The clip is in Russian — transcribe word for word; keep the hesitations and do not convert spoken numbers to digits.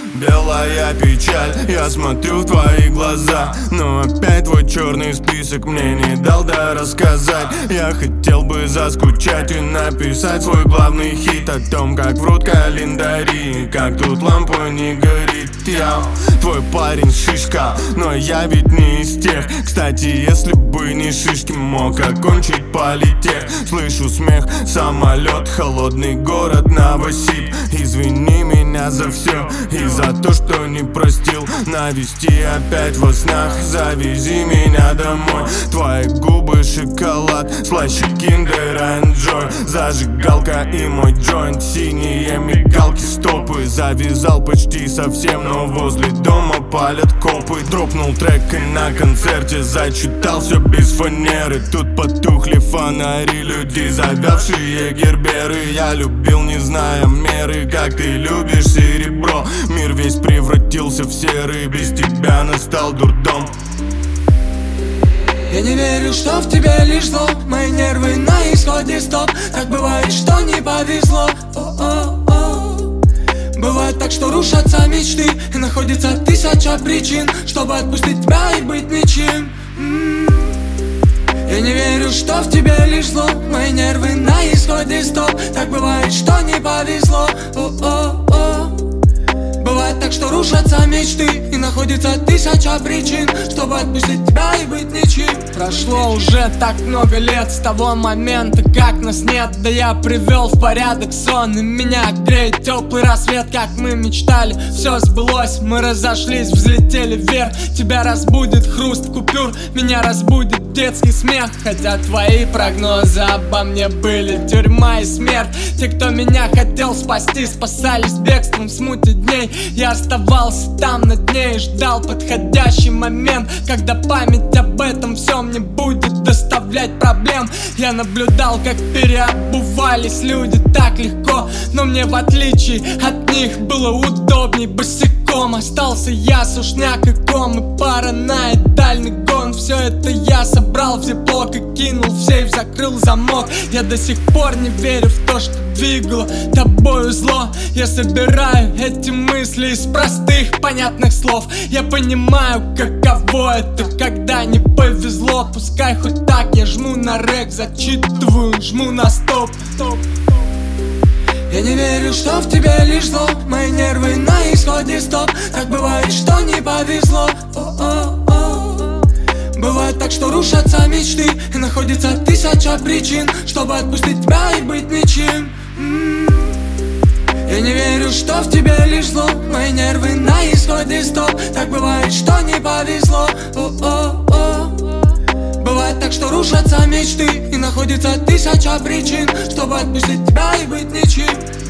Белая печаль, я смотрю в твои глаза, но опять твой черный список мне не дал да рассказать. Я хотел бы заскучать и написать свой главный хит о том, как врут календари, как тут лампа не горит. Я твой парень шишка, но я ведь не из тех. Кстати, если бы не шишки, мог окончить политех. Слышу смех, самолет, холодный город Новосиб. Извини меня за все и за то, что не простил. Навести опять во снах, завези меня домой. Твои губы шоколад, слаще Kinder Enjoy. Зажигалка и мой джойнт, синие мигалки, стопы. Завязал почти совсем, но возле дома палят копы. Дропнул трек и на концерте зачитал все без фанеры. Тут потухли фонари, люди, завявшие герберы. Я любил, не зная меры, как ты любишь серебро. Мир весь превратился в серый, без тебя настал дурдом. Я не верю, что в тебе лишь зло. Мои нервы на исходе, стоп. Так бывает, что не повезло. О-о-о. Бывает так, что рушатся мечты, и находится тысяча причин, чтобы отпустить тебя и быть ничем. М-м-м. Я не верю, что в тебе лишь зло. Мои нервы на исходе, стоп. Так бывает, что не повезло. О-о-о. Бывает так, что рушатся мечты, и находится тысяча причин, чтобы отпустить тебя и быть ничем. Прошло уже так много лет с того момента, как нас нет. Да я привел в порядок сон, и меня греет теплый рассвет, как мы мечтали. Все сбылось, мы разошлись, взлетели вверх. Тебя разбудит хруст купюр, меня разбудит детский смех. Хотя твои прогнозы обо мне были тюрьма и смерть. Те, кто меня хотел спасти, спасались бегством в смуте дней. Я оставался там на дне и ждал подходящий момент, когда память об этом всем не будет доставлять проблем. Я наблюдал, как переобувались люди так легко, но мне в отличие от них было удобней. Босиком остался я, сушняк и ком, и параноидальный гон. Все это я собрал в зиплок и кинул в сейф, закрыл замок. Я до сих пор не верю в то, что двигало тобою зло. Я собираю эти мысли из простых понятных слов. Я понимаю, каково это, когда не повезло. Пускай хоть так, я жму на рек, зачитываю, жму на стоп. Я не верю, что в тебе лишь зло. Мои нервы на исходе, стоп. Так бывает, что не повезло. О-о-о. Бывает так, что рушатся мечты, и находится тысяча причин, чтобы отпустить тебя и быть ничем. М-м-м. Я не верю, что в тебе лишь зло. Мои нервы на исходе, стоп. Так бывает, что не повезло. О-о-о. Бывает так, что рушатся мечты, и находится тысяча причин, чтобы отпустить тебя и быть ничем.